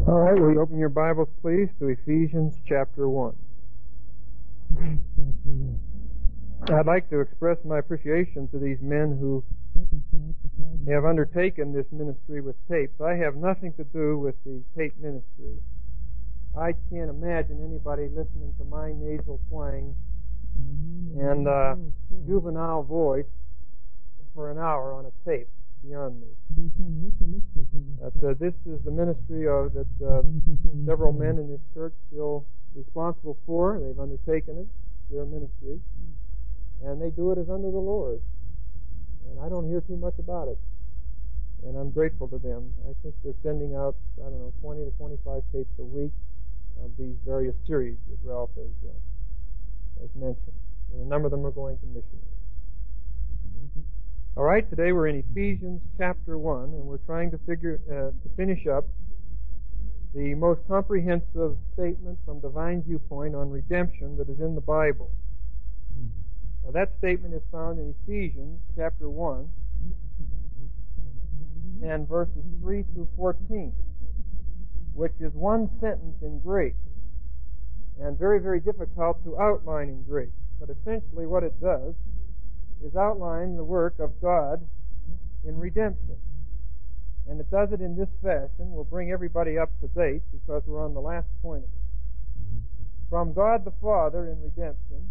All right, will you open your Bibles, please, to Ephesians chapter 1. I'd like to express my appreciation to these men who have undertaken this ministry with tapes. I have nothing to do with the tape ministry. I can't imagine anybody listening to my nasal twang and juvenile voice for an hour on a tape. Beyond me. This is the ministry that several men in this church feel responsible for. They've undertaken it, their ministry, and they do it as unto the Lord. And I don't hear too much about it, and I'm grateful to them. I think they're sending out, 20 to 25 tapes a week of these various series that Ralph has mentioned, and a number of them are going to missionaries. All right, today we're in Ephesians chapter 1, and we're trying to finish up the most comprehensive statement from divine viewpoint on redemption that is in the Bible. Now, that statement is found in Ephesians chapter 1 and verses 3 through 14, which is one sentence in Greek and very, very difficult to outline in Greek. But essentially what it does is outline the work of God in redemption. And it does it in this fashion. We'll bring everybody up to date because we're on the last point of it. From God the Father in redemption,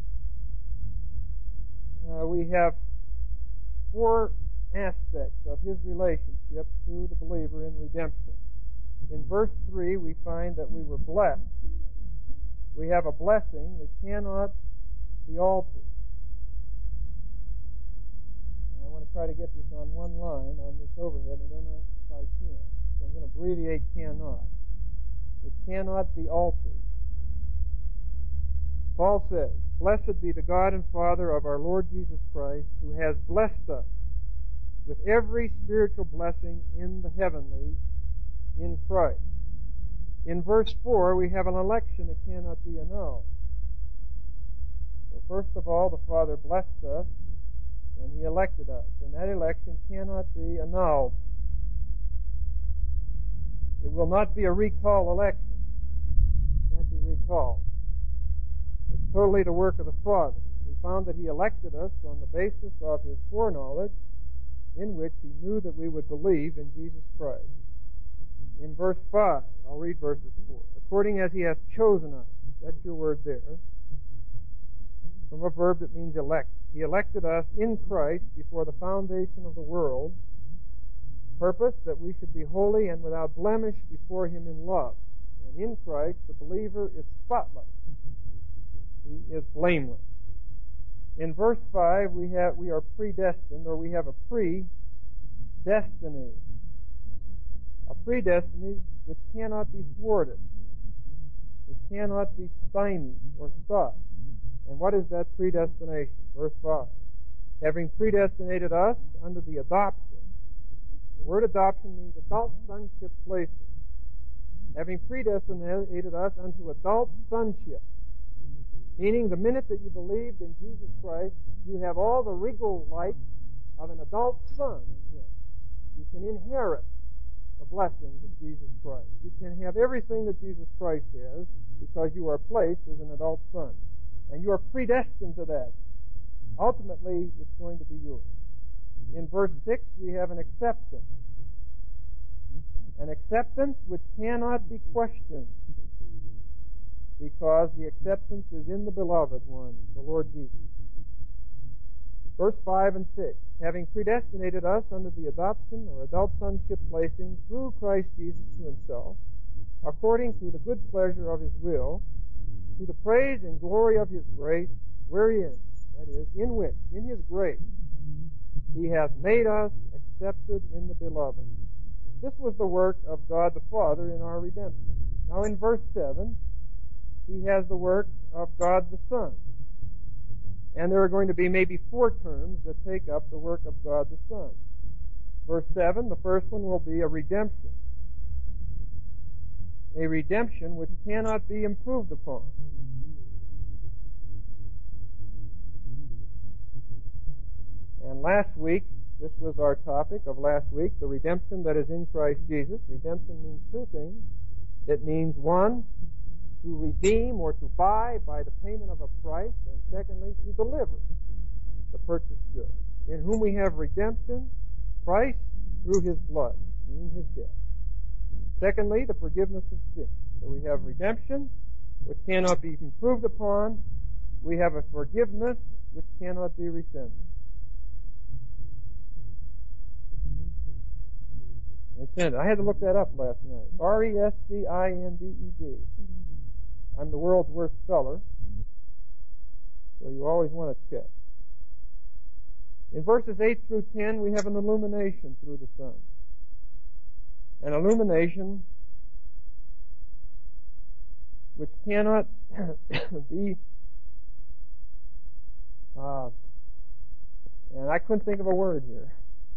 we have four aspects of His relationship to the believer in redemption. In verse 3, we find that we were blessed. We have a blessing that cannot be altered. I want to try to get this on one line on this overhead. I don't know if I can. So I'm going to abbreviate cannot. It cannot be altered. Paul says, "Blessed be the God and Father of our Lord Jesus Christ, who has blessed us with every spiritual blessing in the heavenlies in Christ." In verse 4, we have an election that cannot be annulled. So first of all, the Father blessed us, and He elected us, and that election cannot be annulled. It will not be a recall election. It can't be recalled. It's totally the work of the Father. We found that He elected us on the basis of His foreknowledge, in which He knew that we would believe in Jesus Christ. In verse 5, I'll read verses 4. "According as He hath chosen us," that's your word there, from a verb that means elect. "He elected us in Christ before the foundation of the world, purpose that we should be holy and without blemish before Him in love." And in Christ, the believer is spotless. He is blameless. In verse 5, we are predestined, or we have a predestiny. A predestiny which cannot be thwarted. It cannot be stymied or stopped. And what is that predestination? Verse 5. "Having predestinated us unto the adoption." The word adoption means adult sonship placing. "Having predestinated us unto adult sonship." Meaning the minute that you believed in Jesus Christ, you have all the regal rights of an adult son in Him. You can inherit the blessings of Jesus Christ. You can have everything that Jesus Christ has because you are placed as an adult son. And you are predestined to that. Ultimately, it's going to be yours. In verse 6, we have an acceptance. An acceptance which cannot be questioned, because the acceptance is in the beloved one, the Lord Jesus. Verse 5 and 6, "Having predestinated us unto the adoption or adult sonship placing through Christ Jesus to Himself, according to the good pleasure of His will, to the praise and glory of His grace, wherein," that is, in which, in His grace, "He hath made us accepted in the Beloved." This was the work of God the Father in our redemption. Now in verse 7, He has the work of God the Son. And there are going to be maybe 4 terms that take up the work of God the Son. Verse 7, the first one will be a redemption. A redemption which cannot be improved upon. And last week, this was our topic of last week, the redemption that is in Christ Jesus. Redemption means two things. It means, one, to redeem or to buy by the payment of a price, and secondly, to deliver the purchased goods, in whom we have redemption, price through His blood, meaning His death. Secondly, the forgiveness of sin. So we have redemption, which cannot be improved upon. We have a forgiveness, which cannot be rescinded. I had to look that up last night. R-E-S-C-I-N-D-E-D. I'm the world's worst speller, so you always want to check. In verses 8 through 10, we have an illumination through the Son. An illumination which cannot be, and I couldn't think of a word here.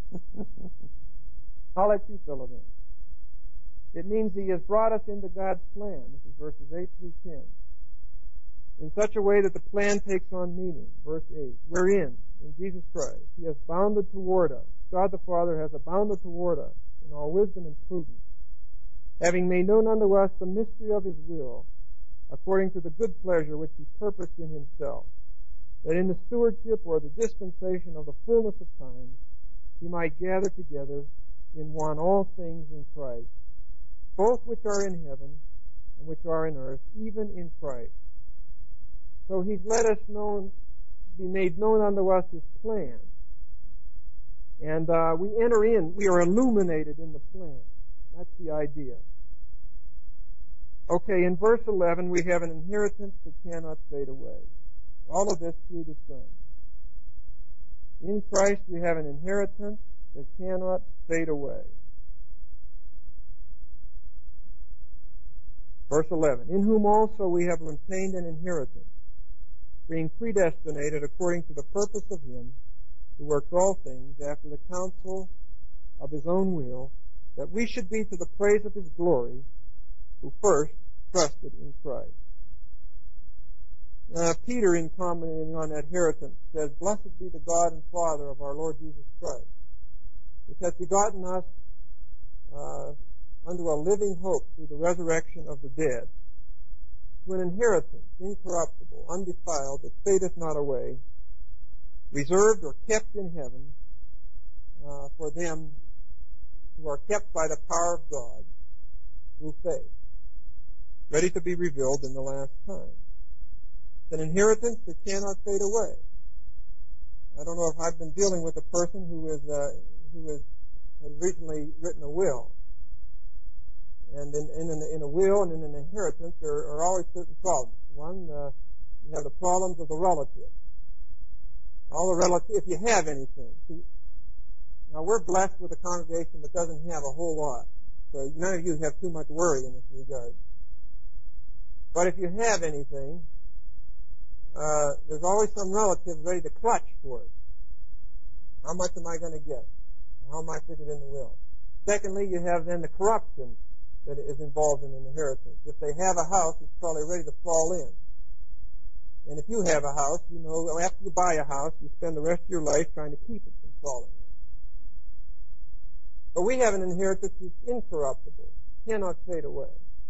I'll let you fill it in. It means He has brought us into God's plan. This is verses 8 through 10. In such a way that the plan takes on meaning. Verse 8. Wherein, in Jesus Christ, He has bounded toward us. God the Father has abounded toward us in all wisdom and prudence, having made known unto us the mystery of His will, according to the good pleasure which He purposed in Himself, that in the stewardship or the dispensation of the fullness of times He might gather together in one all things in Christ, both which are in heaven and which are in earth, even in Christ. So He's let us be made known unto us His plan. And we enter in, we are illuminated in the plan. That's the idea. Okay, in verse 11, we have an inheritance that cannot fade away. All of this through the Son. In Christ, we have an inheritance that cannot fade away. Verse 11, in whom also we have obtained an inheritance, being predestinated according to the purpose of Him who works all things after the counsel of His own will, that we should be to the praise of His glory, who first trusted in Christ. Peter, in commenting on that inheritance, says, Blessed be the God and Father of our Lord Jesus Christ, which hath begotten us unto a living hope through the resurrection of the dead, to an inheritance incorruptible, undefiled, that fadeth not away, reserved or kept in heaven for them who are kept by the power of God through faith, ready to be revealed in the last time. It's an inheritance that cannot fade away. I don't know if I've been dealing with a person who has recently written a will. And in a will and in an inheritance, there are always certain problems. One, you have the problems of the relatives. All the relatives, if you have anything. See, now we're blessed with a congregation that doesn't have a whole lot. So none of you have too much worry in this regard. But if you have anything, there's always some relative ready to clutch for it. How much am I going to get? How am I figured in the will? Secondly, you have then the corruption that is involved in an inheritance. If they have a house, it's probably ready to fall in. And if you have a house, you know, after you buy a house, you spend the rest of your life trying to keep it from falling in. But we have an inheritance that's incorruptible, cannot fade away.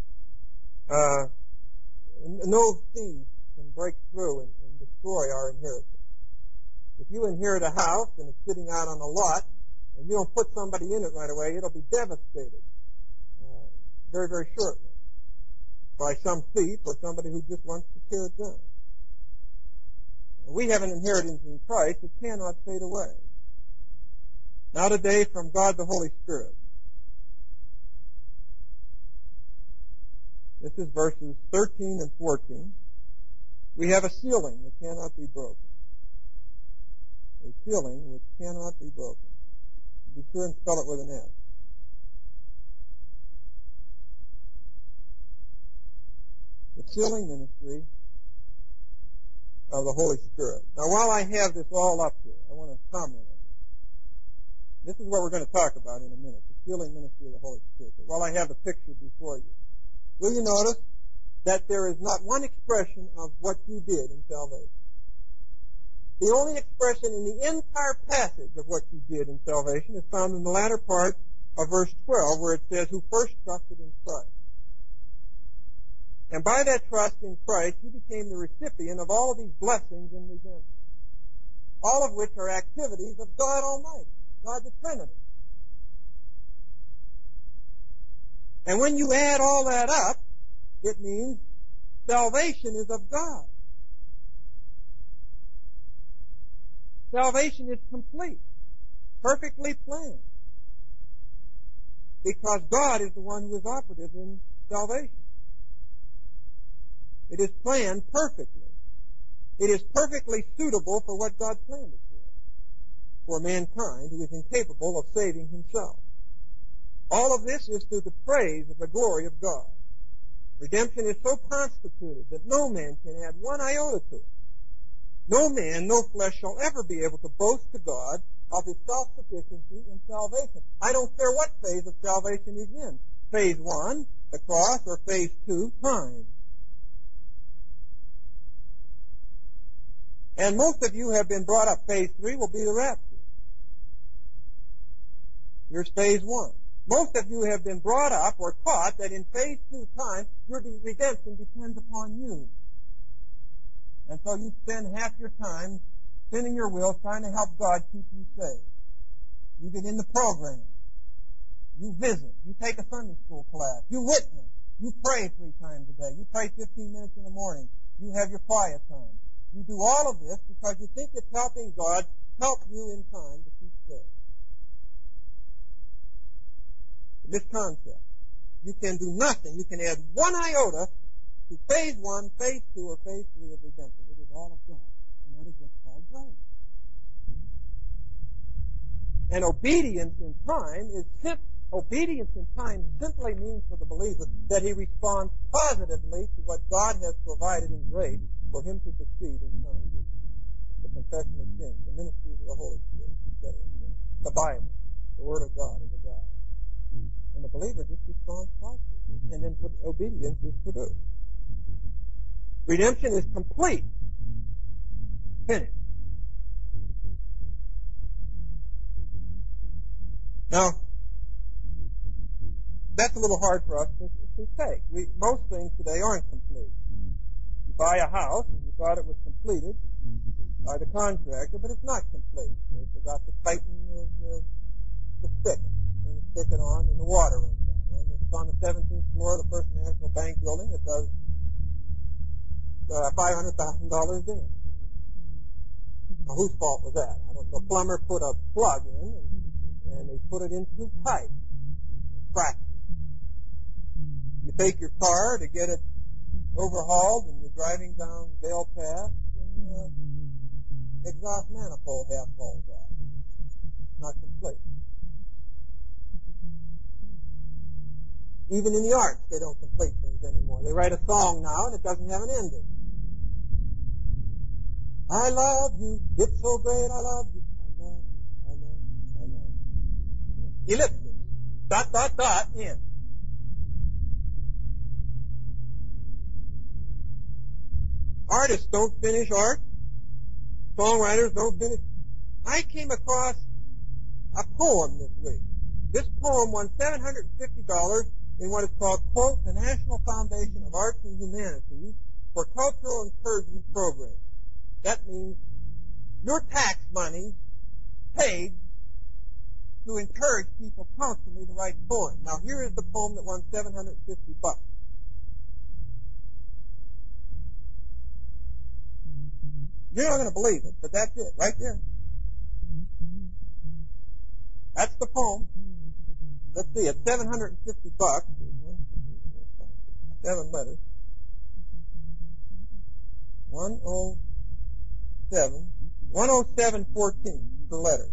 No thief can break through and destroy our inheritance. If you inherit a house and it's sitting out on a lot, and you don't put somebody in it right away, it'll be devastated very, very shortly by some thief or somebody who just wants to tear it down. We have an inheritance in Christ that cannot fade away. Now today from God the Holy Spirit. This is verses 13 and 14. We have a sealing that cannot be broken. A sealing which cannot be broken. Be sure and spell it with an S. The sealing ministry of the Holy Spirit. Now, while I have this all up here, I want to comment on this. This is what we're going to talk about in a minute, the sealing ministry of the Holy Spirit. But while I have the picture before you, will you notice that there is not one expression of what you did in salvation? The only expression in the entire passage of what you did in salvation is found in the latter part of verse 12, where it says, who first trusted in Christ. And by that trust in Christ, you became the recipient of all of these blessings in redemption, all of which are activities of God Almighty, God the Trinity. And when you add all that up, it means salvation is of God. Salvation is complete, perfectly planned, because God is the one who is operative in salvation. It is planned perfectly. It is perfectly suitable for what God planned it for mankind who is incapable of saving himself. All of this is to the praise of the glory of God. Redemption is so constituted that no man can add one iota to it. No man, no flesh shall ever be able to boast to God of his self-sufficiency in salvation. I don't care what phase of salvation he's in. Phase 1, the cross, or phase 2, time. And most of you have been brought up. Phase 3 will be the rapture. Here's phase 1. Most of you have been brought up or taught that in phase 2 time, your redemption depends upon you. And so you spend half your time spinning your wheels trying to help God keep you saved. You get in the program. You visit. You take a Sunday school class. You witness. You pray 3 times a day. You pray 15 minutes in the morning. You have your quiet time. You do all of this because you think it's helping God help you in time to keep saved. This concept. You can do nothing. You can add one iota to phase 1, phase 2, or phase 3 of redemption. It is all of God. And that is what's called grace. And obedience in time simply means for the believer that he responds positively to what God has provided in grace for him to succeed in time. The confession of sins, the ministries of the Holy Spirit, etc. The Bible, the Word of God is a guide. And the believer just responds positively. And then obedience is produced. Redemption is complete. Finished. Now, that's a little hard for us to take. Most things today aren't complete. You buy a house and you thought it was completed by the contractor, but it's not complete. They forgot to tighten the spigot. Turn the spigot on and the water runs out. And if it's on the 17th floor of the First National Bank building, it does $500,000 damage. Now, whose fault was that? I don't know. The plumber put a plug in and they put it into pipe. Fractured. You take your car to get it overhauled and you're driving down Vale Pass and exhaust manifold half falls off. Not complete. Even in the arts, they don't complete things anymore. They write a song now and it doesn't have an ending. I love you. It's so great. I love you. I love you. I love you. I love you. Ellipsis. ... End. Artists don't finish art. Songwriters don't finish. I came across a poem this week. This poem won $750 in what is called, quote, the National Foundation of Arts and Humanities for Cultural Encouragement Program. That means your tax money paid to encourage people constantly to write poems. Now, here is the poem that won $750. You're not going to believe it, but that's it, right there. That's the poem. Let's see, it's $750. 7 letters. 107.14 per letter.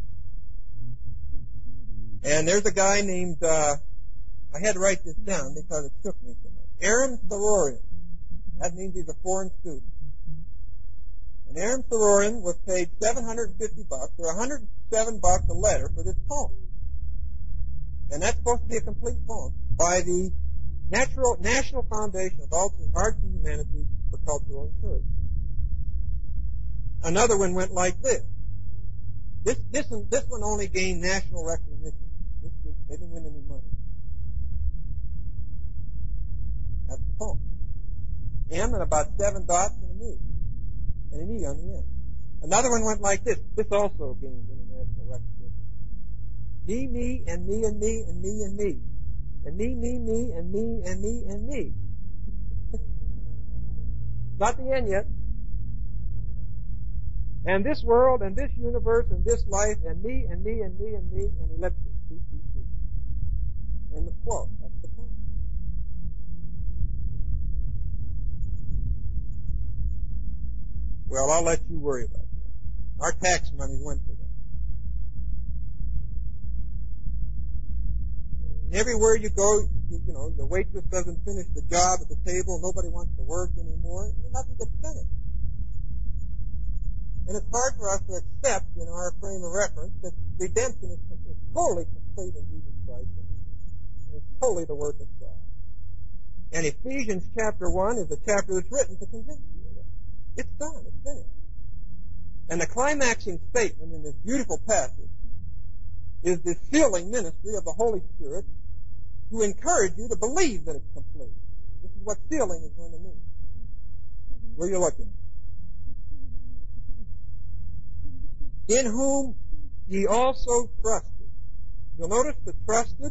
And there's a guy named, I had to write this down because it shook me so much. Aram Sarorian. That means he's a foreign student. And Aram Sarorian was paid $750 or $107 a letter for this poem. And that's supposed to be a complete poem by the National Foundation of Arts and Humanities for Cultural Encouragement. Another one went like this. This one only gained national recognition. They didn't win any money. That's the poem. M and about 7 dots and a me. And an E on the end. Another one went like this. This also gained international recognition. Me, and me, and me, and me, and me. And me, and me, and me, and me. Not the end yet. And this world, and this universe, and this life, and me, and me, and me, and me, and ellipsis. And the quote. That's the point. Well, I'll let you worry about that. Our tax money went for that. And everywhere you go, you know, the waitress doesn't finish the job at the table. Nobody wants to work anymore. Nothing gets finished. And it's hard for us to accept in our frame of reference that redemption is totally complete in Jesus Christ. And it's totally the work of God. And Ephesians chapter 1 is a chapter that's written to convince you of that. It's done. It's finished. And the climaxing statement in this beautiful passage is the sealing ministry of the Holy Spirit to encourage you to believe that it's complete. This is what sealing is going to mean. Where are you looking? In whom ye also trusted. You'll notice the trusted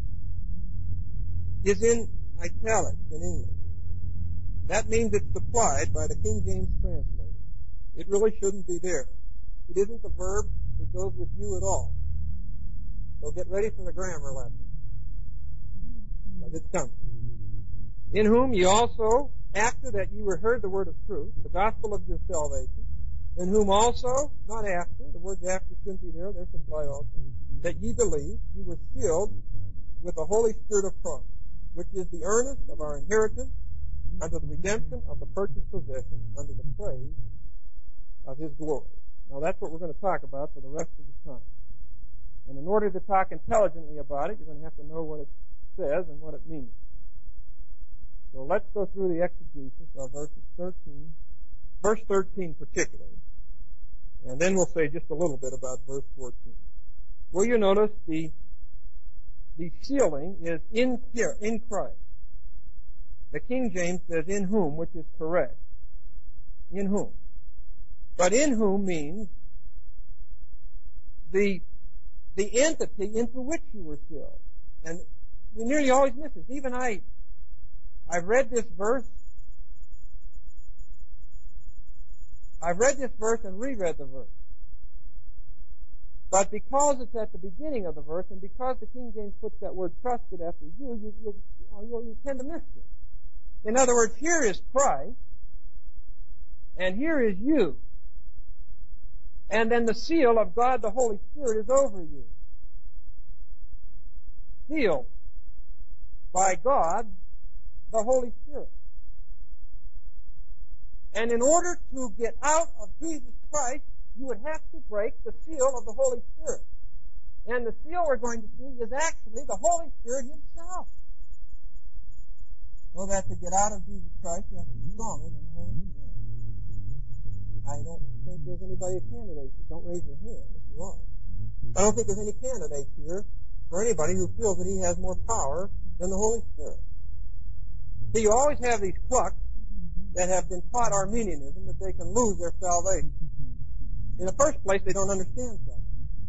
is in italics in English. That means it's supplied by the King James translator. It really shouldn't be there. It isn't the verb that goes with you at all. So get ready for the grammar lesson. But it's coming. In whom ye also, after that ye were heard the word of truth, the gospel of your salvation, in whom also, not after, the words after shouldn't be there, they're supplied also, that ye believe, ye were sealed with the Holy Spirit of promise, which is the earnest of our inheritance unto the redemption of the purchased possession unto the praise of His glory. Now that's what we're going to talk about for the rest of the time. And in order to talk intelligently about it, you're going to have to know what it says and what it means. So let's go through the exegesis of verse 13 particularly, and then we'll say just a little bit about verse 14. Will you notice the sealing is in Christ. The King James says in whom, which is correct. In whom. But in whom means the entity into which you were sealed. And we nearly always miss this. Even I've read this verse. I've read this verse and reread the verse. But because it's at the beginning of the verse, and because the King James puts that word trusted after you tend to miss it. In other words, here is Christ, and here is you. And then the seal of God the Holy Spirit is over you. Sealed by God the Holy Spirit. And in order to get out of Jesus Christ, you would have to break the seal of the Holy Spirit. And the seal we're going to see is actually the Holy Spirit Himself. So that to get out of Jesus Christ, you have to be stronger than the Holy Spirit. I don't think there's anybody a candidate. Don't raise your hand if you are. I don't think there's any candidates here for anybody who feels that he has more power than the Holy Spirit. See, you always have these clucks that have been taught Arminianism that they can lose their salvation. In the first place, they don't understand salvation.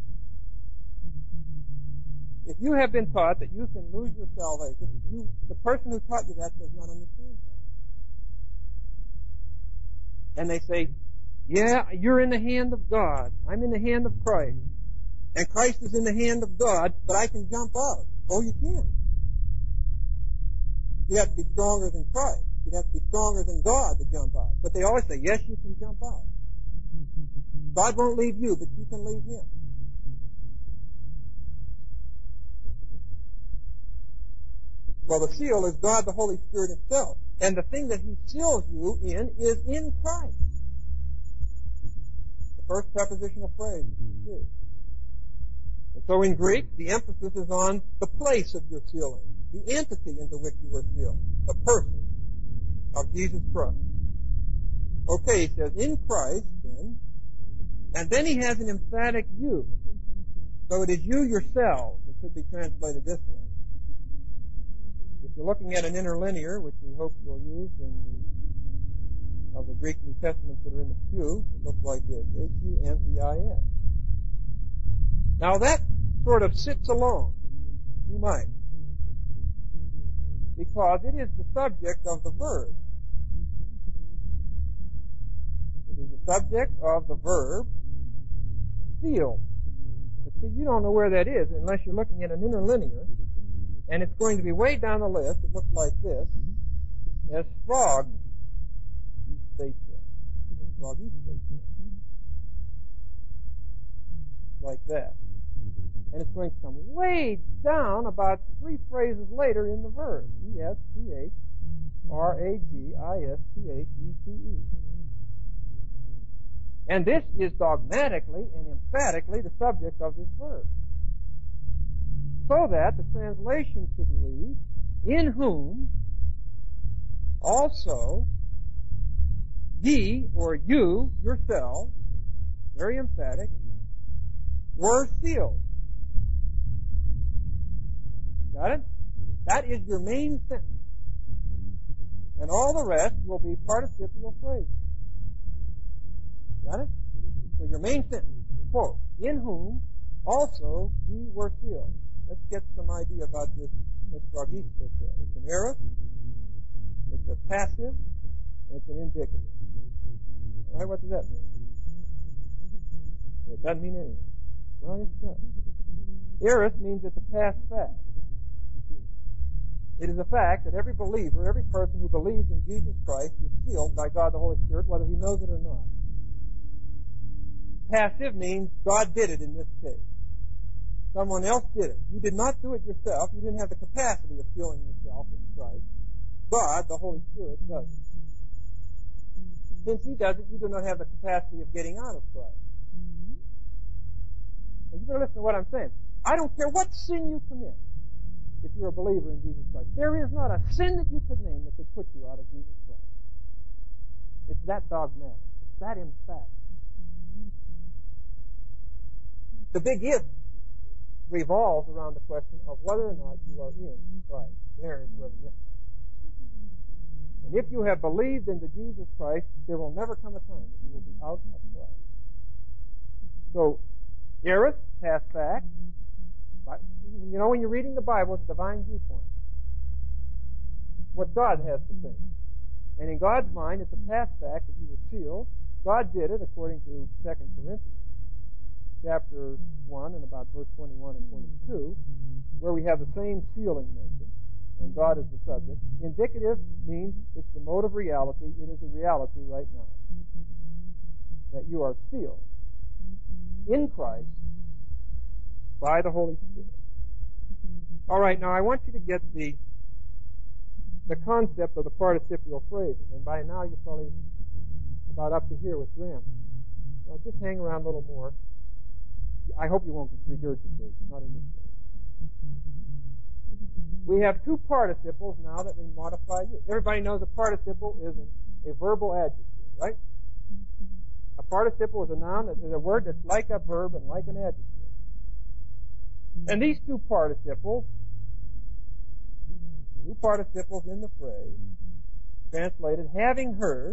If you have been taught that you can lose your salvation, the person who taught you that does not understand salvation. And they say, yeah, you're in the hand of God. I'm in the hand of Christ. And Christ is in the hand of God, but I can jump out. Oh, you can. You have to be stronger than Christ. You'd have to be stronger than God to jump out. But they always say, yes, you can jump out. God won't leave you, but you can leave Him. Well, the seal is God the Holy Spirit Himself. And the thing that He seals you in is in Christ. The first prepositional phrase, you see. And so in Greek, the emphasis is on the place of your sealing, the entity into which you were sealed, the person of Jesus Christ. Okay, he says, in Christ, then, and then he has an emphatic you. So it is you yourselves. It could be translated this way. If you're looking at an interlinear, which we hope you'll use in of the Greek New Testaments that are in the pew, it looks like this, Humeis. Now that sort of sits alone, you might, because it is the subject of the verb. It is the subject of the verb seal. But see, you don't know where that is unless you're looking at an interlinear, and it's going to be way down the list. It looks like this, as frog like that. And it's going to come way down about 3 phrases later in the verb. Eschragistete. And this is dogmatically and emphatically the subject of this verb. So that the translation should read, in whom also ye, or you, yourselves, very emphatic, were sealed. Got it? That is your main sentence. And all the rest will be participial phrases. Got it? So your main sentence, quote, in whom also ye were sealed. Let's get some idea about this Eschragistete. It's an aorist, it's a passive, and it's an indicative. All right, what does that mean? It doesn't mean anything. Well, yes, it does. Aorist means it's a past fact. It is a fact that every believer, every person who believes in Jesus Christ is sealed by God the Holy Spirit, whether he knows it or not. Passive means God did it in this case. Someone else did it. You did not do it yourself. You didn't have the capacity of sealing yourself in Christ. God, the Holy Spirit, does it. Since he does it, you do not have the capacity of getting out of Christ. And you better listen to what I'm saying. I don't care what sin you commit if you're a believer in Jesus Christ. There is not a sin that you could name that could put you out of Jesus Christ. It's that dogmatic. It's that emphatic. The big if revolves around the question of whether or not you are in Christ. There is where the if comes. And if you have believed into Jesus Christ, there will never come a time that you will be out of Christ. So, aorist, past fact. You know, when you're reading the Bible, it's a divine viewpoint. What God has to say. And in God's mind, it's a past fact that you were sealed. God did it according to 2 Corinthians chapter 1 and about verse 21 and 22, where we have the same sealing mentioned, and God is the subject. Indicative means it's the mode of reality. It is a reality right now. That you are sealed in Christ by the Holy Spirit. All right, now I want you to get the concept of the participial phrases, and by now you're probably about up to here with grammar. Well, just hang around a little more. I hope you won't regurgitate, not in this case. We have 2 participles now that we modify you. Everybody knows a participle is a verbal adjective, right? A participle is a noun, that is a word that's like a verb and like an adjective. And these 2 participles in the phrase, translated, having heard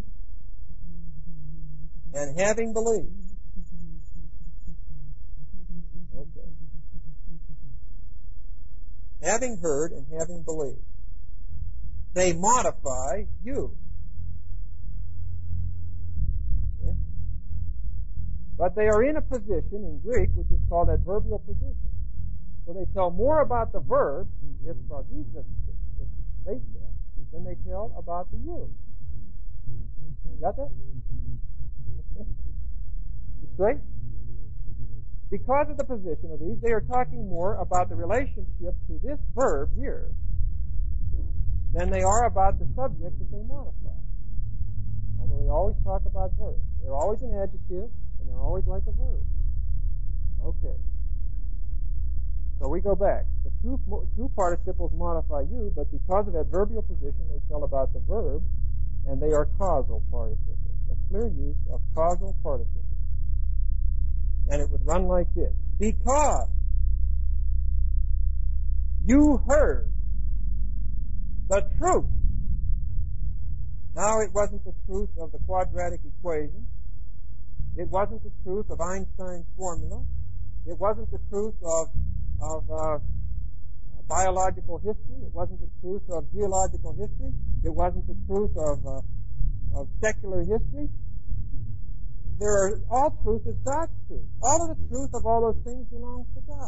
and having believed. Okay. Having heard and having believed. They modify you. Yeah. But they are in a position in Greek which is called adverbial position. So they tell more about the verb, than they tell about the you. You got that? You straight? Because of the position of these, they are talking more about the relationship to this verb here than they are about the subject that they modify. Although they always talk about verbs. They're always an adjective, and they're always like a verb. Okay. So we go back. The two participles modify you, but because of adverbial position, they tell about the verb, and they are causal participles. A clear use of causal participles. And it would run like this. Because you heard the truth. Now Now it wasn't the truth of the quadratic equation. It wasn't the truth of Einstein's formula. It wasn't the truth of biological history. It wasn't the truth of geological history. It wasn't the truth of secular history. All truth is God's truth. All of the truth of all those things belongs to God.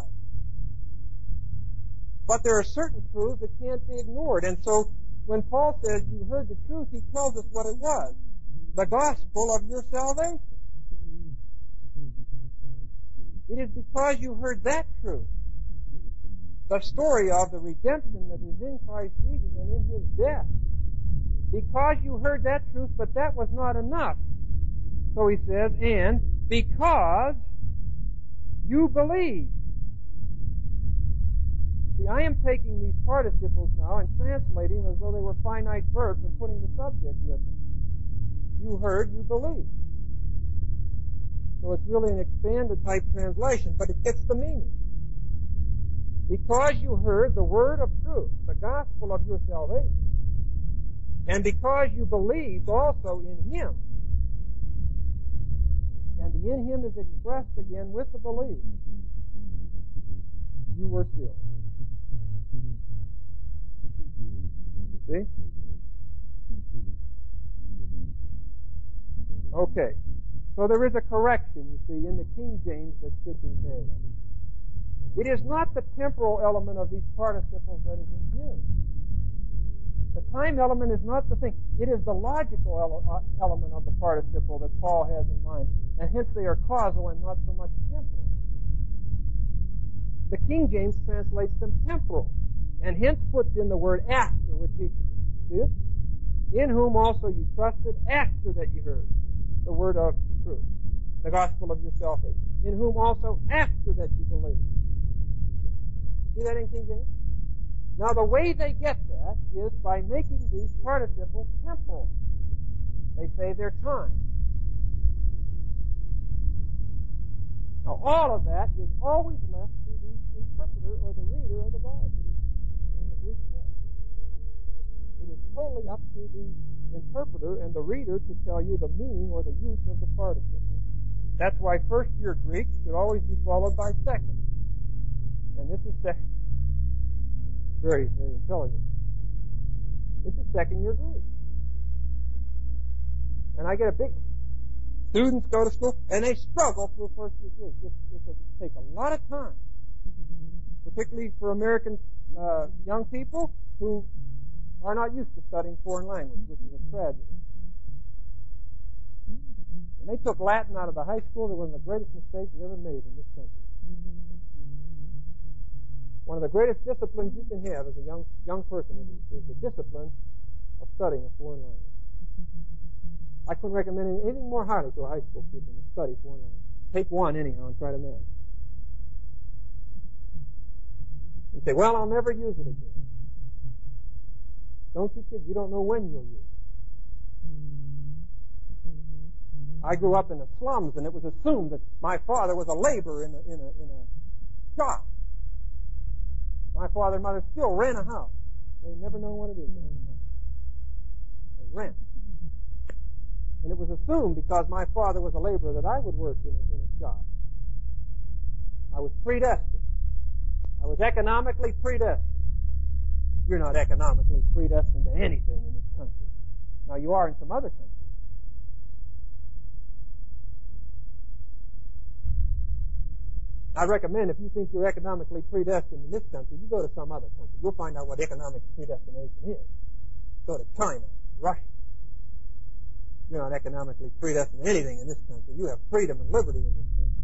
But there are certain truths that can't be ignored. And so when Paul says you heard the truth, he tells us what it was. The gospel of your salvation. It is because you heard that truth, the story of the redemption that is in Christ Jesus and in His death. Because you heard that truth, but that was not enough. So he says, and because you believe. See, I am taking these participles now and translating them as though they were finite verbs and putting the subject with them. You heard, you believe. So it's really an expanded type translation, but it gets the meaning. Because you heard the word of truth, the gospel of your salvation, and because you believed also in Him, and the in Him is expressed again with the belief, you were sealed. See? Okay. So there is a correction, you see, in the King James that should be made. It is not the temporal element of these participles that is in view. The time element is not the thing. It is the logical element of the participle that Paul has in mind. And hence they are causal and not so much temporal. The King James translates them temporal, and hence puts in the word after, which teaches it. See it? In whom also you trusted after that you heard the word of truth, the gospel of your salvation. In whom also after that you believed. See that in King James? Now the way they get that is by making these participles temporal. They say they're time. Now all of that is always left to the interpreter or the reader of the Bible in the Greek text. It is totally up to the interpreter and the reader to tell you the meaning or the use of the participle. That's why first year Greek should always be followed by second. And this is second. Very, very intelligent. This is second year Greek. And I get a big... Students go to school and they struggle through first year Greek. It takes a lot of time. Particularly for American young people who are not used to studying foreign language, which is a tragedy. When they took Latin out of the high school, they were one of the greatest mistakes ever made in this country. One of the greatest disciplines you can have as a young person is the discipline of studying a foreign language. I couldn't recommend anything more highly to a high school student than to study foreign language. Take one anyhow and try to manage. You say, well, I'll never use it again. Don't you, kids? You don't know when you'll use it. I grew up in the slums, and it was assumed that my father was a laborer in a shop. My father and mother still rent a house. They never know what it is to own a house. They rent. And it was assumed because my father was a laborer that I would work in a shop. I was predestined. I was economically predestined. You're not economically predestined to anything in this country. Now, you are in some other countries. I recommend if you think you're economically predestined in this country, you go to some other country. You'll find out what economic predestination is. Go to China, Russia. You're not economically predestined to anything in this country. You have freedom and liberty in this country.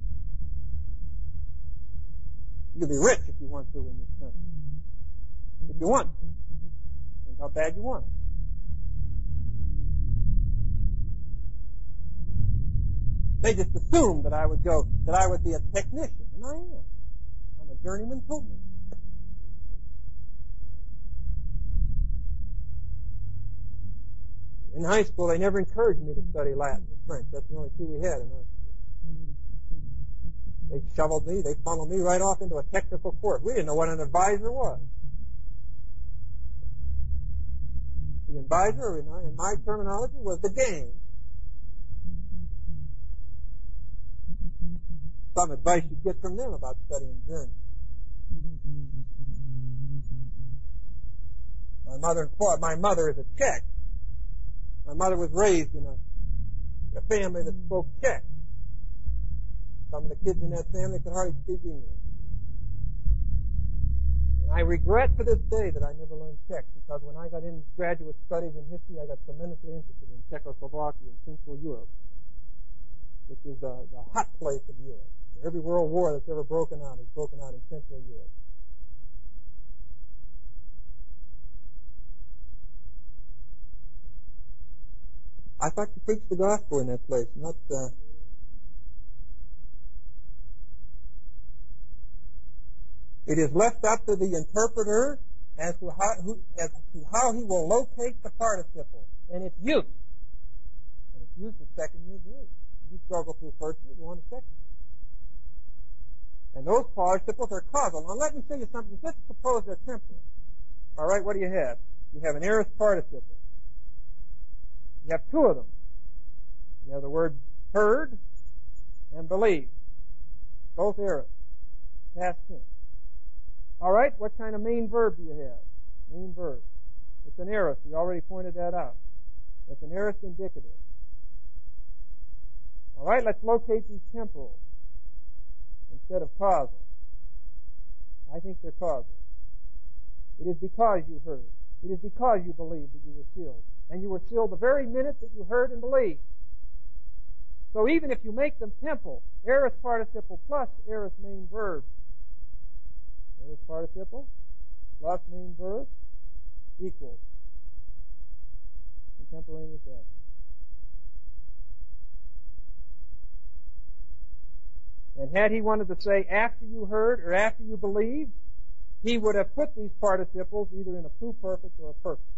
You can be rich if you want to in this country. If you want to. Depends how bad you want it. They just assumed that I would be a technician, and I am. I'm a journeyman toolman. In high school, they never encouraged me to study Latin or French. That's the only two we had in our school. They shoveled me, they funneled me right off into a technical course. We didn't know what an advisor was. The advisor, in my terminology, was the gang. Some advice you'd get from them about studying German. My mother is a Czech. My mother was raised in a family that spoke Czech. Some of the kids in that family could hardly speak English. And I regret to this day that I never learned Czech, because when I got in graduate studies in history, I got tremendously interested in Czechoslovakia and Central Europe, which is the hot place of Europe. Every world war that's ever broken out has broken out in Central Europe. I thought you preached the gospel in that place, not. It is left up to the interpreter as to how he will locate the participle and its use. And its use is second-year Greek. You struggle through first year, go on to second year. And those participles are causal. Now let me show you something. Let's suppose they're temporal. All right, what do you have? You have an aorist participle. You have two of them. You have the word heard and believed. Both aorist. Past tense. All right, what kind of main verb do you have? Main verb. It's an aorist. We already pointed that out. It's an aorist indicative. All right, let's locate these temporal instead of causal. I think they're causal. It is because you heard. It is because you believed that you were sealed. And you were sealed the very minute that you heard and believed. So even if you make them temporal, aorist participle plus aorist main verb, aorist participle plus main verb equals contemporaneous action. And had he wanted to say after you heard or after you believed, he would have put these participles either in a pluperfect or a perfect.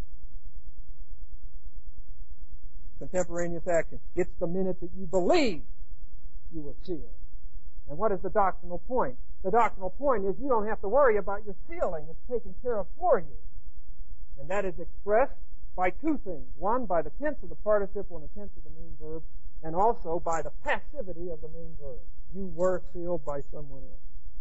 Contemporaneous action. It's the minute that you believe you were sealed. And what is the doctrinal point? The doctrinal point is you don't have to worry about your sealing. It's taken care of for you. And that is expressed by two things. One, by the tense of the participle and the tense of the main verb, and also by the passivity of the main verb. You were sealed by someone else.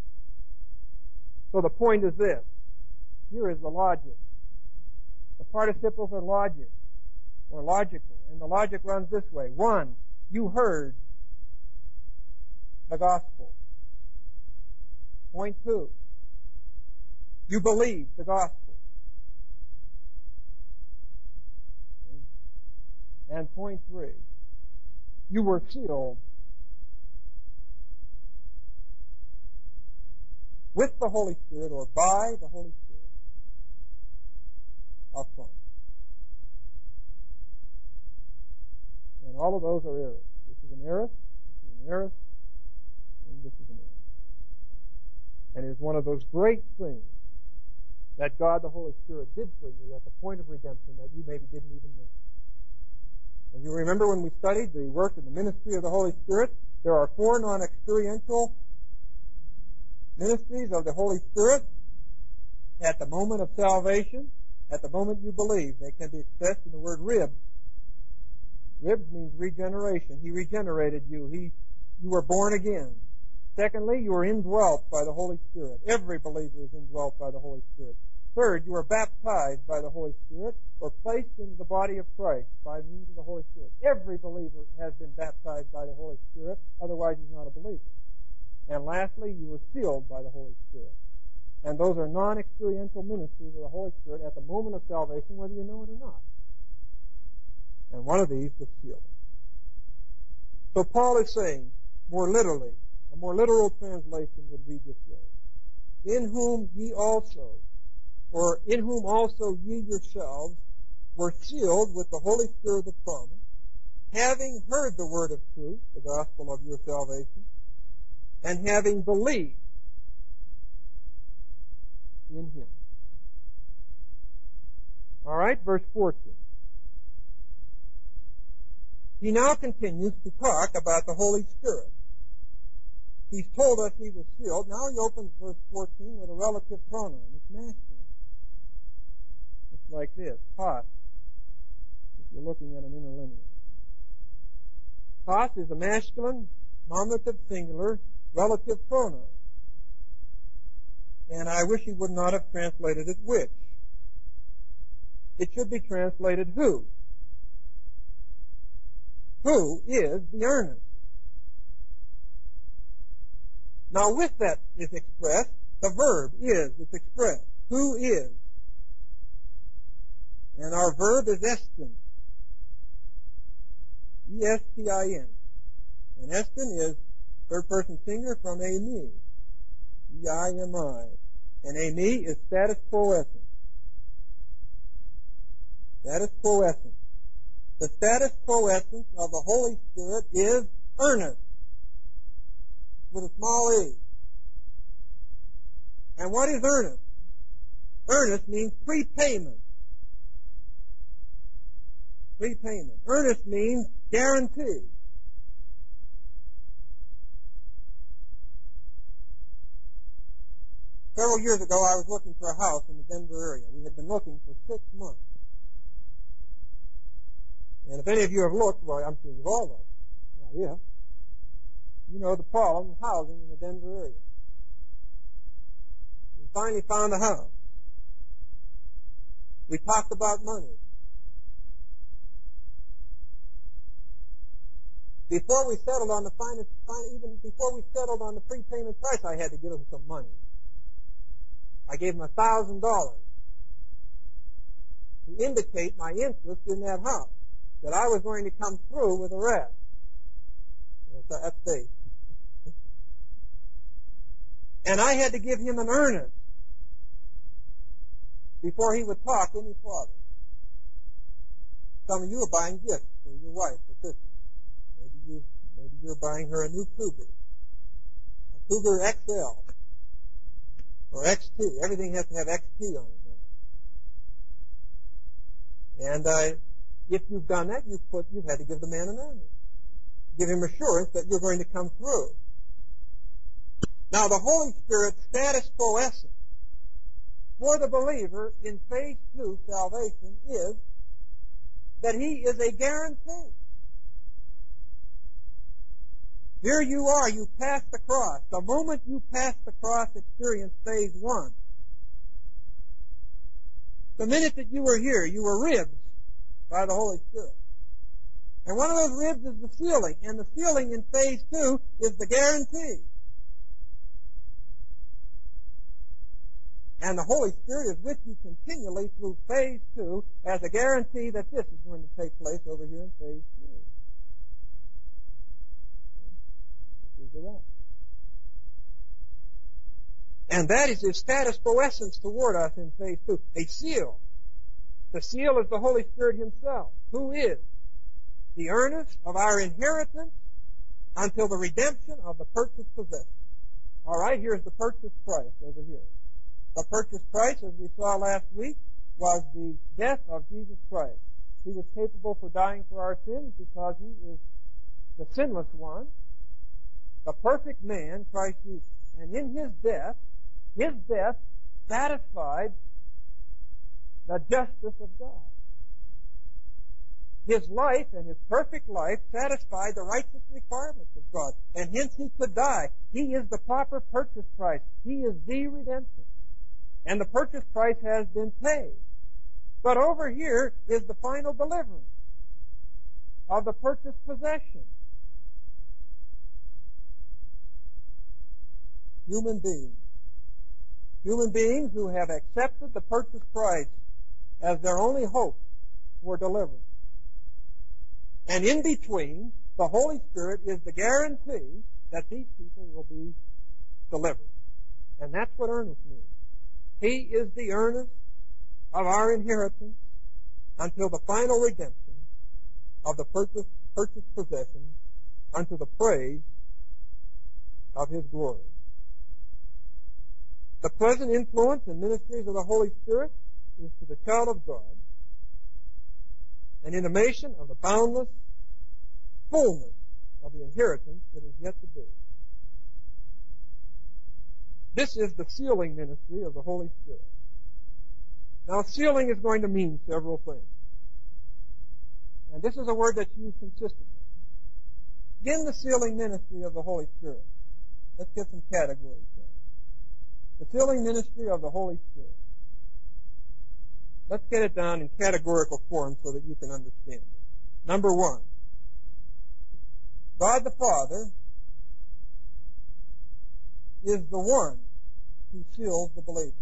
So the point is this. Here is the logic. The participles are logic, or logical. And the logic runs this way. One, you heard the gospel. Point two, you believed the gospel. And point three, you were sealed with the Holy Spirit or by the Holy Spirit of promise. And all of those are aorist. This is an aorist, this is an aorist, and this is an aorist. And it is one of those great things that God the Holy Spirit did for you at the point of redemption that you maybe didn't even know. And you remember when we studied the work and the ministry of the Holy Spirit, there are 4 non-experiential ministries of the Holy Spirit at the moment of salvation, at the moment you believe. They can be expressed in the word ribs. Ribs means regeneration. He regenerated you. You were born again. Secondly, you are indwelt by the Holy Spirit. Every believer is indwelt by the Holy Spirit. Third, you are baptized by the Holy Spirit or placed into the body of Christ by means of the Holy Spirit. Every believer has been baptized by the Holy Spirit, otherwise he's not a believer. And lastly, you were sealed by the Holy Spirit. And those are non-experiential ministries of the Holy Spirit at the moment of salvation, whether you know it or not. And one of these was sealing. So Paul is saying, more literally, a more literal translation would read this way. In whom ye also, or in whom also ye yourselves were sealed with the Holy Spirit of promise, having heard the word of truth, the gospel of your salvation, and having believed in him. All right, verse 14. He now continues to talk about the Holy Spirit. He's told us he was sealed. Now he opens verse 14 with a relative pronoun. It's masculine. It's like this. Hot, You're looking at an interlinear. Hos is a masculine, nominative singular, relative pronoun. And I wish he would not have translated it which. It should be translated who. Who is the earnest? Now with that is expressed, the verb is expressed. Who is? And our verb is estin. E-S-T-I-N. And estin is third person singular from eimi. E-I-M-I. And eimi is status quo essence. Status quo essence. The status quo essence of the Holy Spirit is earnest, with a small e. And what is earnest? Earnest means prepayment. Prepayment. Earnest means guarantee. Several years ago, I was looking for a house in the Denver area. We had been looking for 6 months. And if any of you have looked, well, I'm sure you've all looked. Oh, yeah. You know the problem of housing in the Denver area. We finally found a house. We talked about money. Before we settled on the even before we settled on the prepayment price, I had to give him some money. I gave him $1,000 to indicate my interest in that house, that I was going to come through with the rest. That's faith. And I had to give him an earnest before he would talk any farther. Some of you are buying gifts for your wife for Christmas. Maybe you're buying her a new Cougar. A Cougar XL. Or XT. Everything has to have XT on it now. And if you've done that, you've had to give the man an earnest. Give him assurance that you're going to come through. Now, the Holy Spirit's status quo essence for the believer in phase 2 salvation is that he is a guarantee. Here you are, you passed the cross. The moment you passed the cross, experience phase 1. The minute that you were here, you were ribbed by the Holy Spirit. And one of those ribs is the sealing. And the sealing in phase 2 is the guarantee. And the Holy Spirit is with you continually through phase 2 as a guarantee that this is going to take place over here in phase 3. Which is the rapture. And that is his status quo essence toward us in phase 2. A seal. The seal is the Holy Spirit himself, who is the earnest of our inheritance until the redemption of the purchased possession. All right, here's the purchase price over here. The purchase price, as we saw last week, was the death of Jesus Christ. He was capable for dying for our sins because he is the sinless one, the perfect man, Christ Jesus. And in his death satisfied the justice of God. His life and his perfect life satisfied the righteous requirements of God. And hence he could die. He is the proper purchase price. He is the redemption. And the purchase price has been paid. But over here is the final deliverance of the purchased possession. Human beings. Human beings who have accepted the purchase price as their only hope for deliverance. And in between, the Holy Spirit is the guarantee that these people will be delivered. And that's what earnest means. He is the earnest of our inheritance until the final redemption of the purchased possession unto the praise of his glory. The present influence and ministries of the Holy Spirit is to the child of God an intimation of the boundless fullness of the inheritance that is yet to be. This is the sealing ministry of the Holy Spirit. Now, sealing is going to mean several things. And this is a word that's used consistently. In the sealing ministry of the Holy Spirit. Let's get some categories down. The sealing ministry of the Holy Spirit. Let's get it down in categorical form so that you can understand it. Number one, God the Father is the one who seals the believer.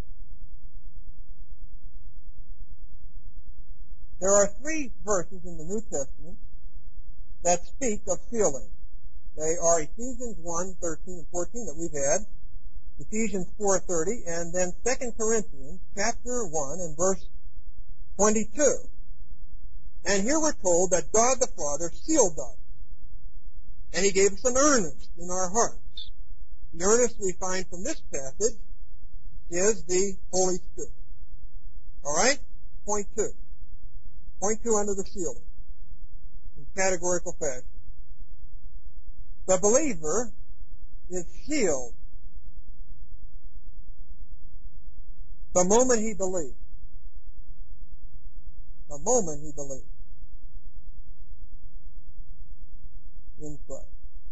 There are 3 verses in the New Testament that speak of sealing. They are Ephesians 1:13 and 14 that we've had, Ephesians 4:30, and then 2 Corinthians chapter 1 and verse 22. And here we're told that God the Father sealed us, and He gave us an earnest in our hearts. The earnest we find from this passage is the Holy Spirit. All right? Point 2. Point 2 under the sealing in categorical fashion. The believer is sealed the moment he believes. The moment he believes in Christ.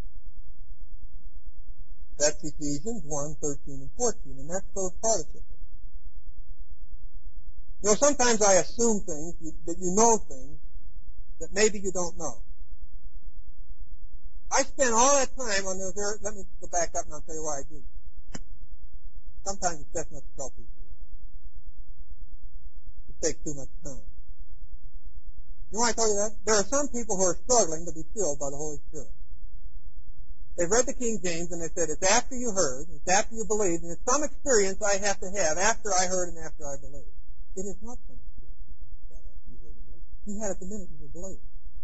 That's Ephesians 1:13 and 14, and that's those participles. You know, sometimes I assume things, that you know things that maybe you don't know. I spend all that time on those areas. Let me go back up and I'll tell you why I do. Sometimes it's best not to tell people why. It takes too much time. You know why I tell you that? There are some people who are struggling to be filled by the Holy Spirit. They've read the King James and they said, it's after you heard, it's after you believed, and it's some experience I have to have after I heard and after I believed. It is not some experience you have to have after you heard and believed. You had it the minute you were believed.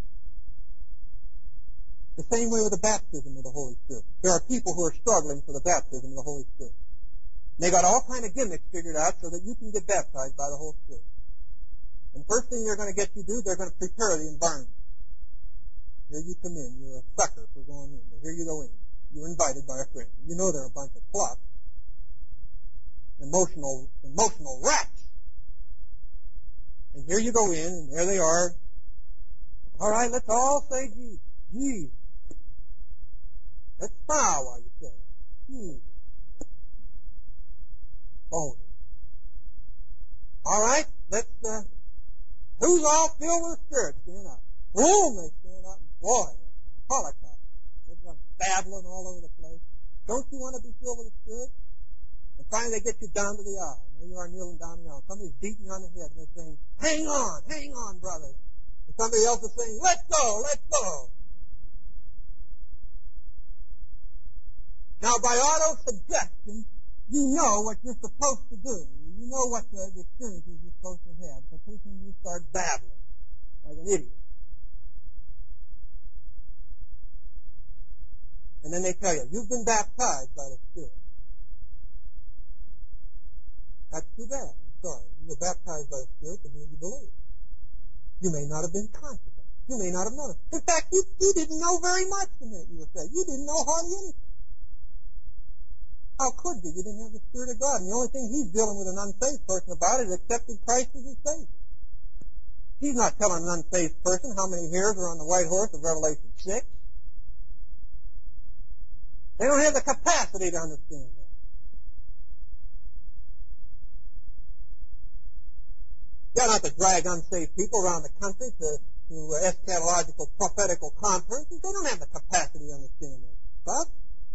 The same way with the baptism of the Holy Spirit. There are people who are struggling for the baptism of the Holy Spirit. And they got all kind of gimmicks figured out so that you can get baptized by the Holy Spirit. And the first thing they're going to get you to do, they're going to prepare the environment. Here you come in. You're a sucker for going in. But here you go in. You're invited by a friend. You know they're a bunch of clucks. Emotional rats. And here you go in, and there they are. All right, let's all say Jesus. Jesus. Let's smile while you say it. Jesus. Phony. All right, let's, who's all filled with the Spirit? Stand up. Boom, they stand up. And boy, Holocaust. Everyone's babbling all over the place. Don't you want to be filled with the Spirit? And finally they get you down to the aisle. There you are kneeling down the aisle. Somebody's beating you on the head and they're saying, hang on, brother. And somebody else is saying, let's go. Now, by auto-suggestion, you know what you're supposed to do. You know what the experiences you're supposed to have. So pretty soon you start babbling like an idiot. And then they tell you, you've been baptized by the Spirit. That's too bad. I'm sorry. You were baptized by the Spirit the minute you believed. You may not have been conscious of it. You may not have known it. In fact, you didn't know very much the minute you were saved. You didn't know hardly anything. How could you? You didn't have the Spirit of God. And the only thing He's dealing with an unsaved person about is accepting Christ as His Savior. He's not telling an unsaved person how many hairs are on the white horse of Revelation 6. They don't have the capacity to understand that. You ought not to drag unsaved people around the country to eschatological prophetical conferences. They don't have the capacity to understand that stuff.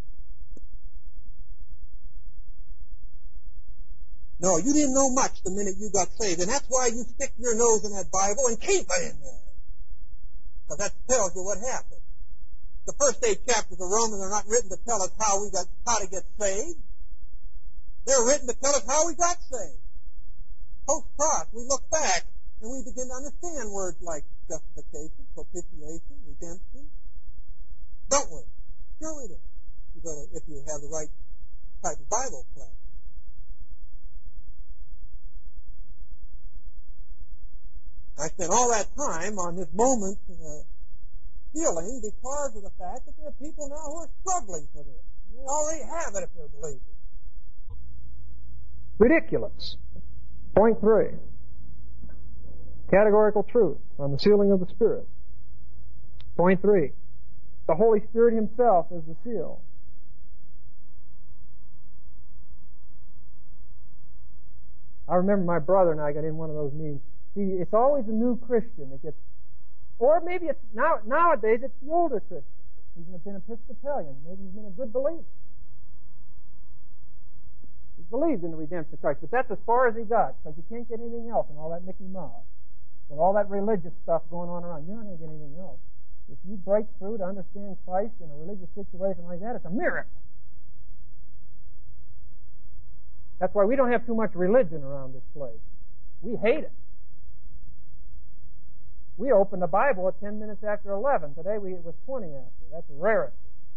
No, you didn't know much the minute you got saved, and that's why you stick your nose in that Bible and keep it in there. Because that tells you what happened. The first 8 chapters of Romans are not written to tell us how to get saved. They're written to tell us how we got saved. Post-cross, we look back and we begin to understand words like justification, propitiation, redemption. Don't we? Sure we do. If you have the right type of Bible class. I spent all that time on this moment feeling because of the fact that there are people now who are struggling for this. They already have it if they're believers. Ridiculous. Point 3. Categorical truth on the sealing of the Spirit. Point 3. The Holy Spirit Himself is the seal. I remember my brother and I got in one of those meetings. See, it's always a new Christian that gets, or maybe it's nowadays it's the older Christian. He's been Episcopalian. Maybe he's been a good believer. He believed in the redemption of Christ, but that's as far as he got, because you can't get anything else in all that Mickey Mouse. With all that religious stuff going on around, you're not going to get anything else. If you break through to understand Christ in a religious situation like that, it's a miracle. That's why we don't have too much religion around this place. We hate it. We opened the Bible at 10 minutes after 11. Today it was 20 after. That's a rarity.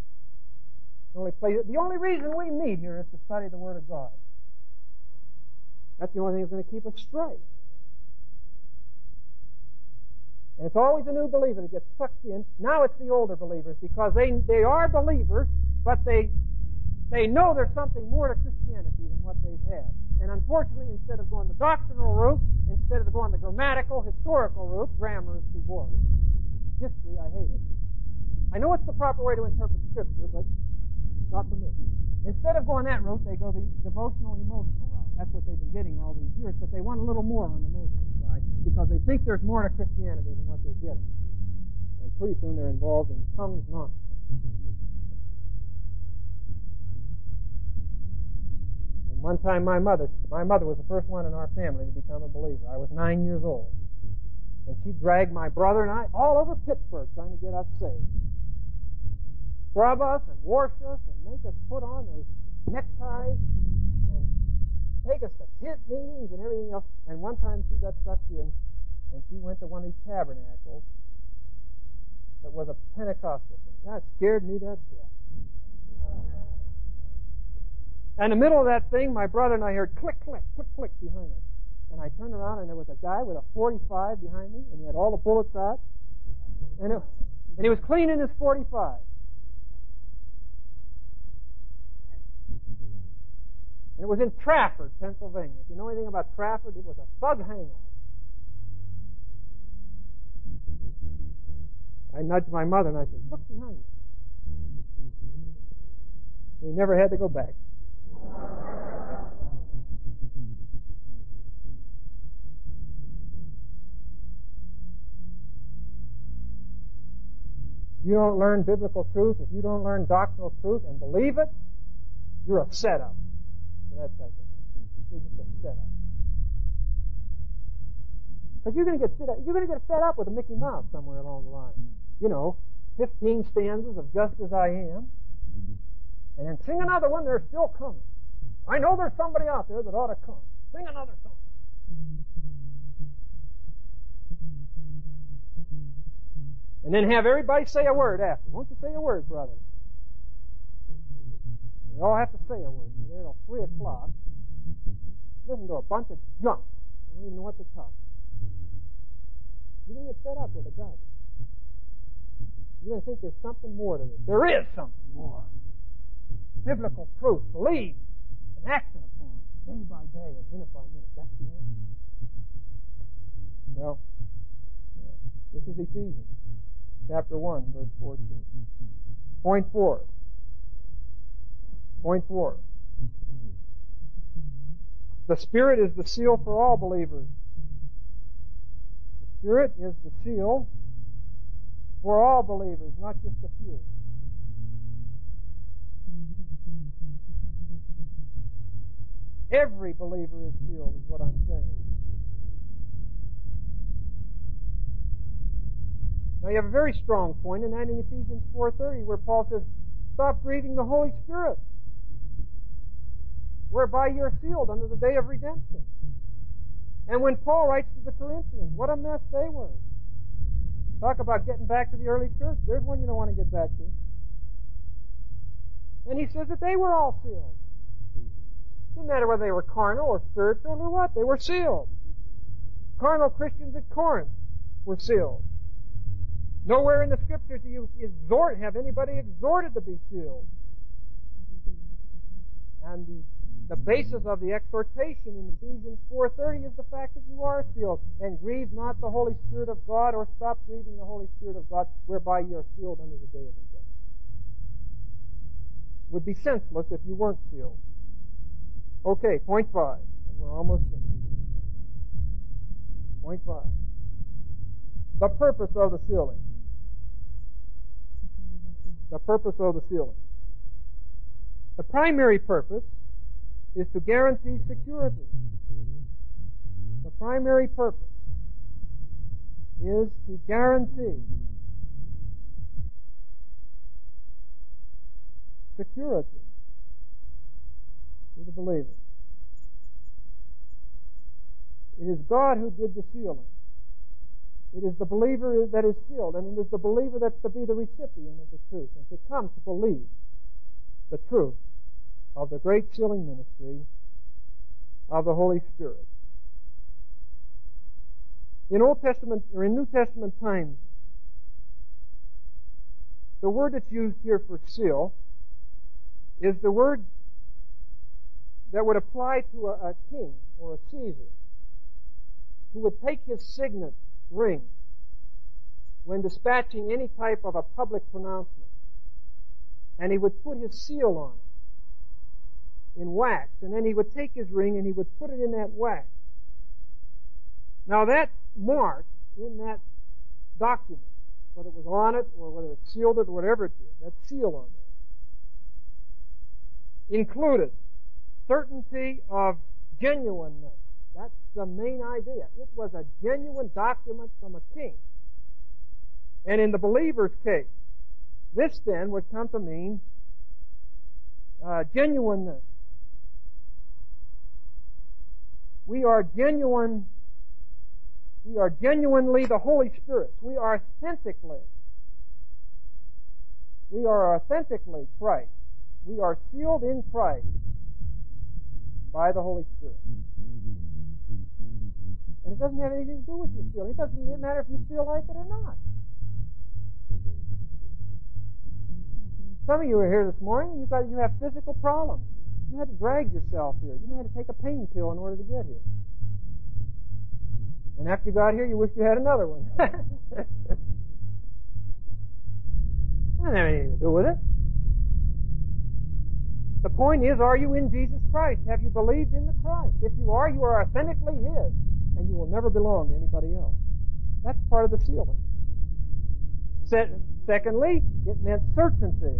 The only reason we meet here is to study the Word of God. That's the only thing that's going to keep us straight. And it's always a new believer that gets sucked in. Now it's the older believers, because they are believers, but they know there's something more to Christianity than what they've had. And unfortunately, instead of going the doctrinal route, instead of going the grammatical, historical route, grammar is too boring. History, I hate it. I know it's the proper way to interpret Scripture, but not for me. Instead of going that route, they go the devotional, emotional route. That's what they've been getting all these years, but they want a little more on the emotional side because they think there's more to Christianity than what they're getting. And pretty soon they're involved in tongues nonsense. And one time my mother was the first one in our family to become a believer. I was 9 years old. And she dragged my brother and I all over Pittsburgh trying to get us saved. Scrub us and wash us and make us put on those neckties and take us to tent meetings and everything else. And one time she got sucked in and she went to one of these tabernacles that was a Pentecostal thing. That scared me to death. In the middle of that thing, my brother and I heard click, click, click, click behind us. And I turned around and there was a guy with a 45 behind me and he had all the bullets out. And he was cleaning his 45. And it was in Trafford, Pennsylvania. If you know anything about Trafford, it was a thug hangout. I nudged my mother and I said, look behind you. We never had to go back. If you don't learn biblical truth, if you don't learn doctrinal truth and believe it, you're a setup. That type of thing. You're just a setup. Because you're going to get fed up with a Mickey Mouse somewhere along the line. 15 stanzas of Just As I Am, and then sing another one. They're still coming. I know there's somebody out there that ought to come. Sing another song. And then have everybody say a word after. Won't you say a word, brother? We all have to say a word. You're there till 3 o'clock. Listen to a bunch of junk. You don't even know what they're talking about. You're going to get fed up with a garbage. You're going to think there's something more to this. There is something more. Biblical truth, believed and acted upon day by day and minute by minute. That's the answer. Well, this is Ephesians chapter 1, verse 14. Point 4. Point 4. The Spirit is the seal for all believers. The Spirit is the seal for all believers, not just a few. Every believer is sealed, is what I'm saying. Now you have a very strong point in that in Ephesians 4:30, where Paul says, stop grieving the Holy Spirit, whereby you're sealed unto the day of redemption. And when Paul writes to the Corinthians, what a mess they were. Talk about getting back to the early church. There's one you don't want to get back to. And he says that they were all sealed. Didn't matter whether they were carnal or spiritual or what. They were sealed. Carnal Christians at Corinth were sealed. Nowhere in the Scriptures do you have anybody exhorted to be sealed. And the The basis of the exhortation in Ephesians 4:30 is the fact that you are sealed. And grieve not the Holy Spirit of God, or stop grieving the Holy Spirit of God, whereby you are sealed unto the day of redemption. It would be senseless if you weren't sealed. Okay, point 5. And we're almost finished. Point 5. The purpose of the sealing. The purpose of the sealing. The primary purpose is to guarantee security. The primary purpose is to guarantee security to the believer. It is God who did the sealing. It is the believer that is sealed, and it is the believer that's to be the recipient of the truth and to come to believe the truth of the great sealing ministry of the Holy Spirit. In Old Testament or in New Testament times, the word that's used here for seal is the word that would apply to a king or a Caesar who would take his signet ring when dispatching any type of a public pronouncement, and he would put his seal on it in wax, and then he would take his ring and he would put it in that wax. Now that mark in that document, whether it was on it or whether it sealed it or whatever it did, that seal on there, included certainty of genuineness. That's the main idea. It was a genuine document from a king. And in the believer's case, this then would come to mean genuineness. We are genuine. We are genuinely the Holy Spirit. We are authentically Christ. We are sealed in Christ by the Holy Spirit. And it doesn't have anything to do with your feeling. It doesn't matter if you feel like it or not. Some of you are here this morning, you have physical problems. You had to drag yourself here. You may have to take a pain pill in order to get here. And after you got here, you wish you had another one. Doesn't have anything to do with it. The point is, are you in Jesus Christ? Have you believed in the Christ? If you are authentically His, and you will never belong to anybody else. That's part of the sealing. Secondly, it meant certainty.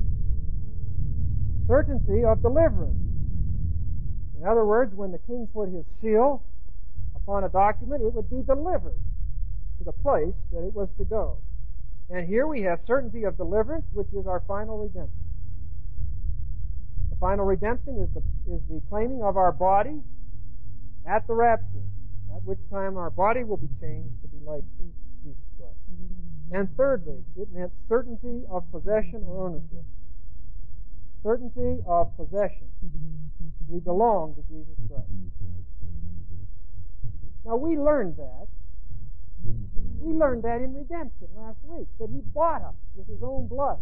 Certainty of deliverance. In other words, when the king put his seal upon a document, it would be delivered to the place that it was to go. And here we have certainty of deliverance, which is our final redemption. The final redemption is the claiming of our bodies at the rapture, at which time our body will be changed to be like Jesus Christ. And thirdly, it meant certainty of possession or ownership. Certainty of possession. We belong to Jesus Christ. Now we learned that. We learned that in redemption last week, that He bought us with His own blood.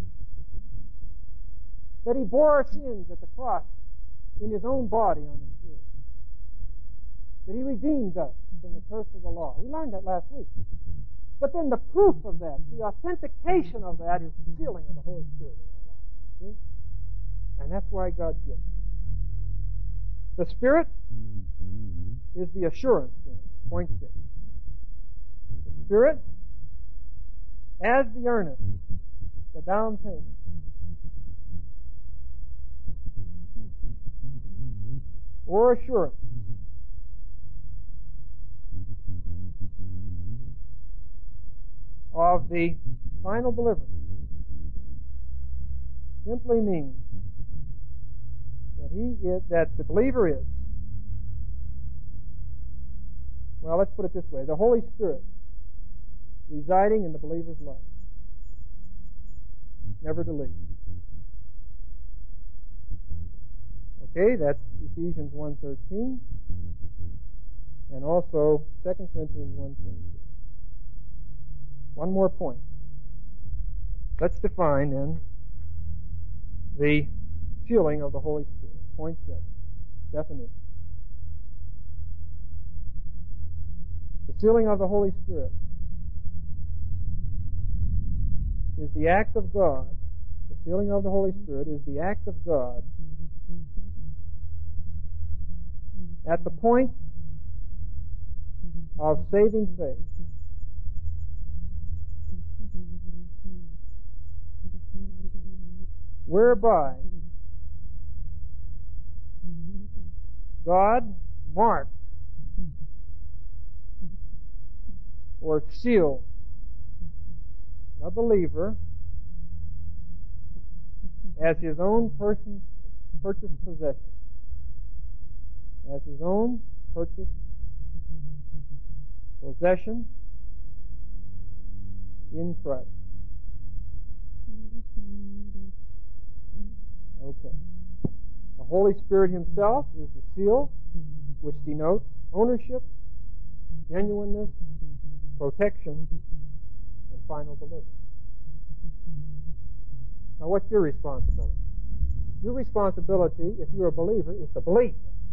That He bore our sins at the cross in His own body on the tree. That He redeemed us from the curse of the law. We learned that last week. But then the proof of that, the authentication of that, is the sealing of the Holy Spirit in our lives. See? And that's why God gives it. The Spirit is the assurance then. Point 6. The Spirit as the earnest, the down payment. Or assurance. Of the final deliverance simply means that the believer is, well, let's put it this way, the Holy Spirit residing in the believer's life, never to leave. Okay, that's Ephesians 1:13 and also 2 Corinthians 1:22. One more point. Let's define then the sealing of the Holy Spirit. Point 7. Definition. The sealing of the Holy Spirit is the act of God. The sealing of the Holy Spirit is the act of God at the point of saving faith. Whereby God marks or seals the believer as his own purchased possession. As his own purchased possession in Christ. Okay. The Holy Spirit Himself is the seal which denotes ownership, genuineness, protection, and final deliverance. Now, what's your responsibility? Your responsibility, if you're a believer, is to believe.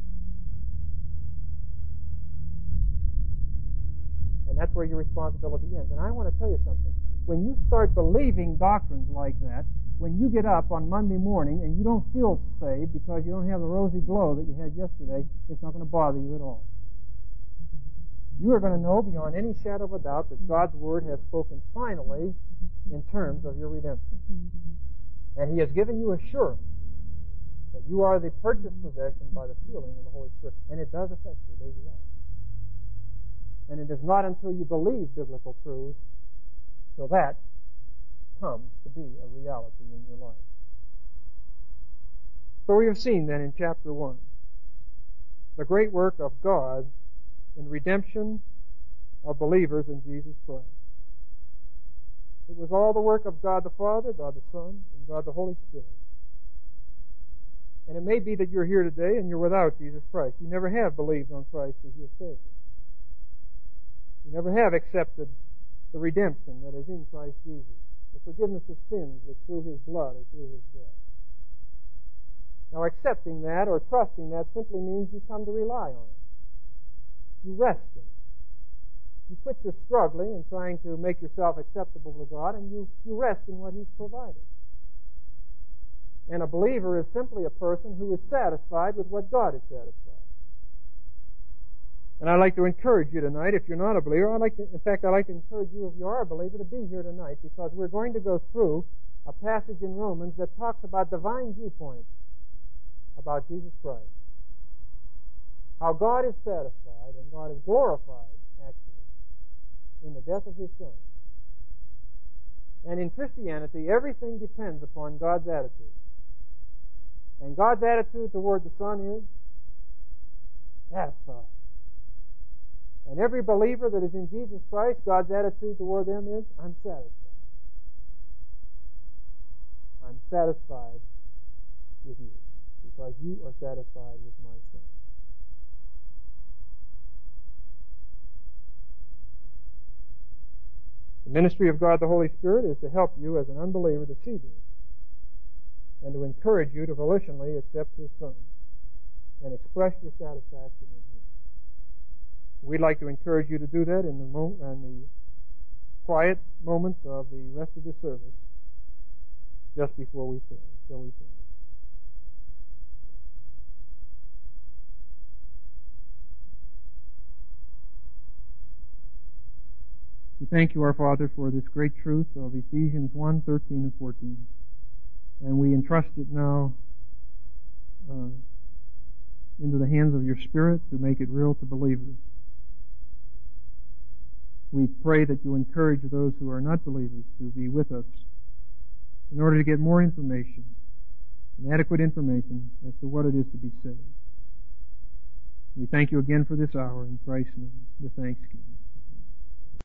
And that's where your responsibility ends. And I want to tell you something. When you start believing doctrines like that, when you get up on Monday morning and you don't feel saved because you don't have the rosy glow that you had yesterday, it's not going to bother you at all. You are going to know beyond any shadow of a doubt that God's Word has spoken finally in terms of your redemption. And He has given you assurance that you are the purchased possession by the sealing of the Holy Spirit. And it does affect your daily life. And it is not until you believe biblical truths till that comes to be a reality in your life. So we have seen then in chapter 1 the great work of God in redemption of believers in Jesus Christ. It was all the work of God the Father, God the Son, and God the Holy Spirit. And it may be that you're here today and you're without Jesus Christ. You never have believed on Christ as your Savior. You never have accepted the redemption that is in Christ Jesus, the forgiveness of sins that's through His blood or through His death. Now, accepting that or trusting that simply means you come to rely on it. You rest in it. You quit your struggling and trying to make yourself acceptable to God, and you rest in what He's provided. And a believer is simply a person who is satisfied with what God is satisfied. And I'd like to encourage you tonight, if you're not a believer, I'd like to encourage you, if you are a believer, to be here tonight, because we're going to go through a passage in Romans that talks about divine viewpoints about Jesus Christ. How God is satisfied and God is glorified, actually, in the death of His Son. And in Christianity, everything depends upon God's attitude. And God's attitude toward the Son is satisfied. And every believer that is in Jesus Christ, God's attitude toward them is, I'm satisfied. I'm satisfied with you, because you are satisfied with my Son. The ministry of God the Holy Spirit is to help you as an unbeliever to see this, and to encourage you to volitionally accept His Son and express your satisfaction in Him. We'd like to encourage you to do that in the quiet moments of the rest of the service, just before we pray. Shall we pray? We thank you, our Father, for this great truth of Ephesians 1, 13 and 14. And we entrust it now into the hands of your Spirit to make it real to believers. We pray that you encourage those who are not believers to be with us in order to get more information, and adequate information as to what it is to be saved. We thank you again for this hour in Christ's name with thanksgiving.